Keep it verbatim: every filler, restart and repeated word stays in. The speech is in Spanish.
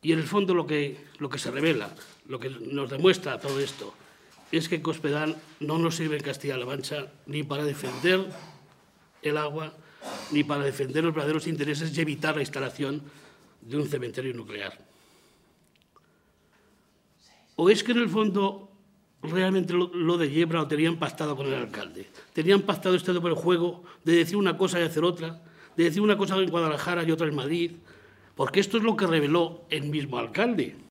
Y en el fondo lo que, lo que se revela, lo que nos demuestra todo esto, es que Cospedal no nos sirve en Castilla-La Mancha ni para defender el agua, ni para defender los verdaderos intereses y evitar la instalación de un cementerio nuclear. ¿O es que en el fondo realmente lo, lo de Yebra lo tenían pactado con el alcalde? ¿Tenían pactado este doble juego de decir una cosa y hacer otra? ¿De decir una cosa en Guadalajara y otra en Madrid? Porque esto es lo que reveló el mismo alcalde.